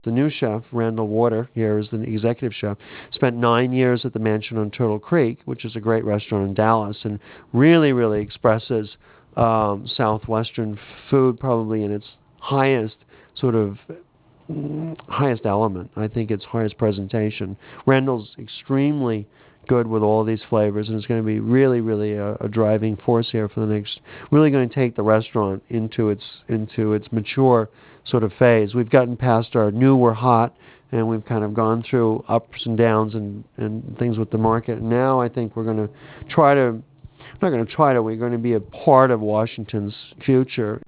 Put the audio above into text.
The new chef, Randall Water, here is the executive chef, spent 9 years at the Mansion on Turtle Creek, which is a great restaurant in Dallas, and really, really expresses Southwestern food probably in its highest sort of highest element. I think its highest presentation. Randall's extremely good with all these flavors, and it's going to be really, really a driving force here for the next. Really going to take the restaurant into its mature sort of phase. We've gotten past our new we're hot, and we've kind of gone through ups and downs and things with the market. And now I think we're going to try to. Not going to try to. We're going to be a part of Washington's future